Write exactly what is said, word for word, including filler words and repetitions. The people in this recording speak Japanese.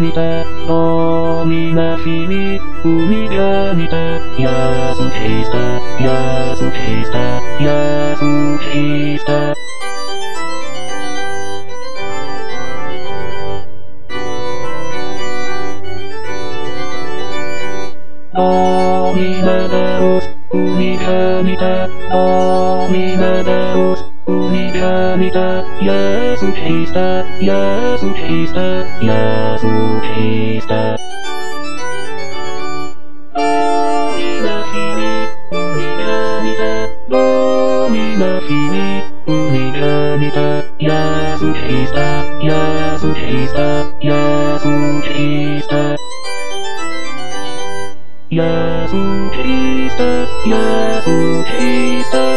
見た、ドミナフィミ、海が見た、ヤスキスタ、ヤスキスタ、ヤスキスタ。ドミナダロス、海が見た、ドミナダロス、海が見た、ヤスキスタ、ヤスキスタ、ヤスキスタ。ドミナフィミ、海が見た、ドミナフィミ、海が見た、ヤスキスタ、ヤスキスタ、ヤスキスタ。ヤスキスタ、ヤスキスタ。